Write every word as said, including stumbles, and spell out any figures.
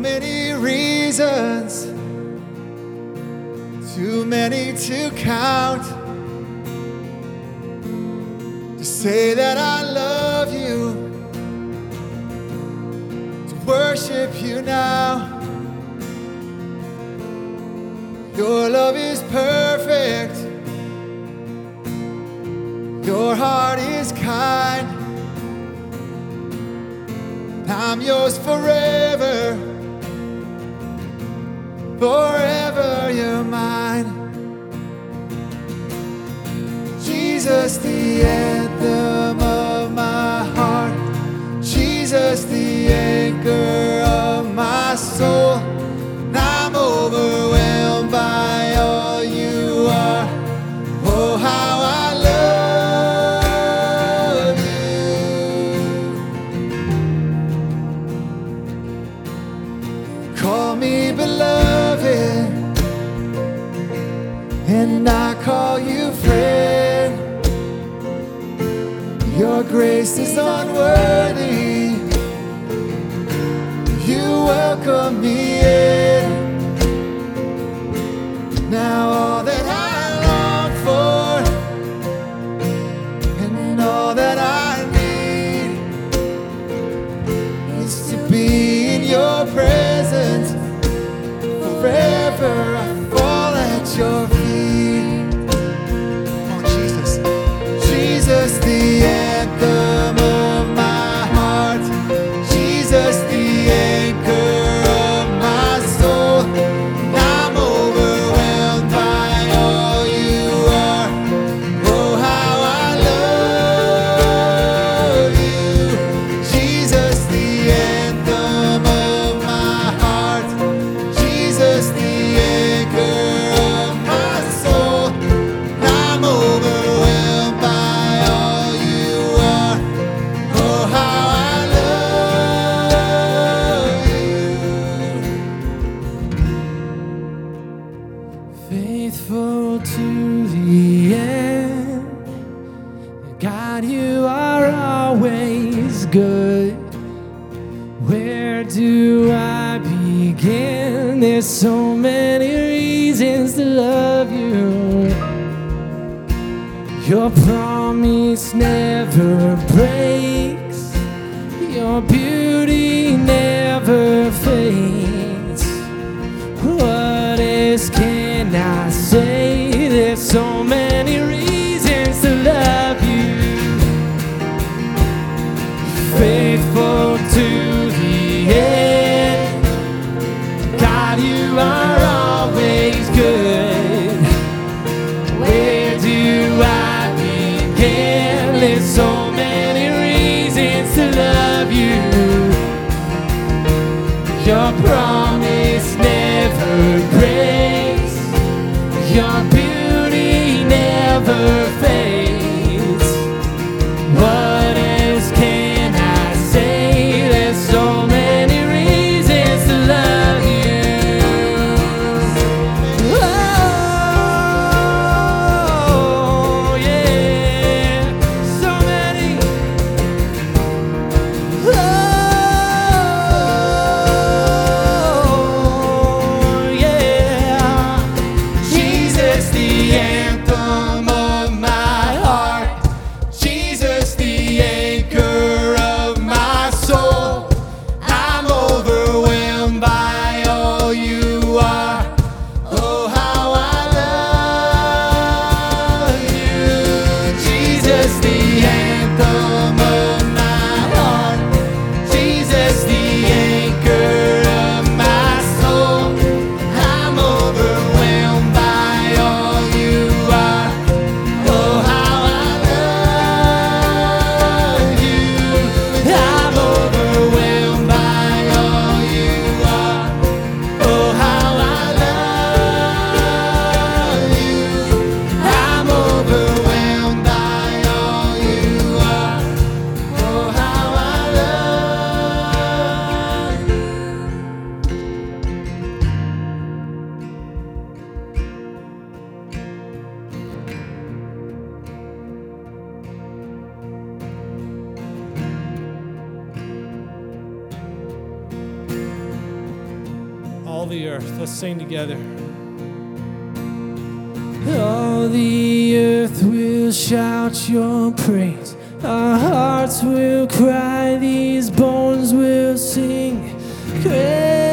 many reasons, too many to count, to say that I love you, to worship you now. Your love is perfect, your heart is kind, I'm yours forever, forever you're mine. Jesus, the anthem of my heart, Jesus, the anchor of my soul, and I'm overwhelmed by all you are. Oh, how I love you. Call me beloved, and I call you friend. Your grace is unworthy, you welcome me in. Now all that I long for and all that I need is to be in your presence. Forever I fall at your feet. Oh Jesus, Jesus, the anthem of my heart, Jesus, the anchor of my soul, and I'm overwhelmed by all you are. Oh, how I love you. Jesus, the anthem of my heart, Jesus, the anchor of my soul, and I'm overwhelmed by all you are. Oh, how I love you. Faithful to the end, God, you are always good. Where do I begin? There's so many reasons to love you. Your promise never breaks, your beauty never fades. What else can I say? There's so many reasons to love you. Faithful to the end, God, you are always good. Where do I begin? There's so many reasons to love you. Your promise never breaks, your beauty never fades. What else can I say? There's so many reasons to love you. Oh, yeah, so many. Oh, yeah. Jesus, the anthem of my the earth. Let's sing together. All the earth will shout your praise. Our hearts will cry, these bones will sing. Great